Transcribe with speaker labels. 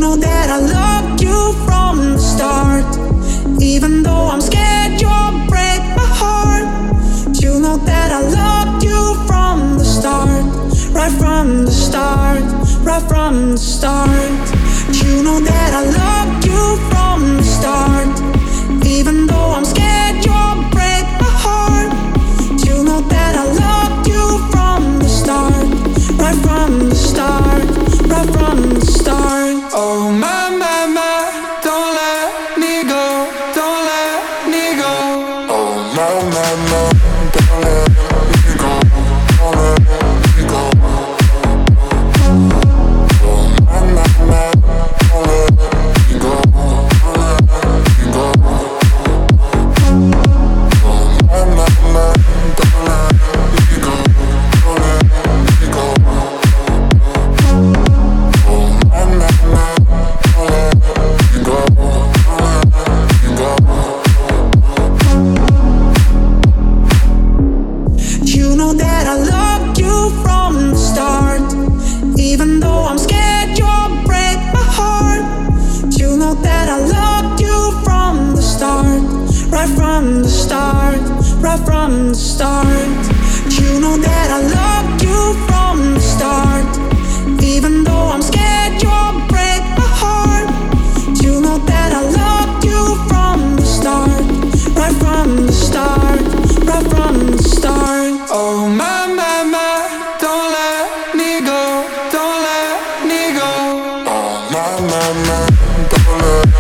Speaker 1: know that I loved you from the start. Even though I'm scared you'll break my heart, you know that I loved you from the start. Right from the start, right from the start. You know that I loved you from the start. Even though I'm scared you'll break my heart, you know that I loved you from the start. Right from the start, right from the start.
Speaker 2: Oh my, my, my, don't let me go, don't let me go. Oh my, my, my, don't let me go, don't let me go. Oh my, my, my, don't let me go, don't let me go. Oh my, my, my, don't let me go, don't let me go. Oh my, my, my, don't let me go, don't let me go.
Speaker 1: You know that I loved you from the start. Even though I'm scared you'll break my heart, you know that I loved you from the start. Right from the start, right from the start. You know that I loved you from the start. Even though I'm scared you'll break my heart, you know that I loved you from the start. Right from the start, right from the start.
Speaker 2: Oh my, my, my, don't let me go, don't let me go. Oh my, my, my, don't let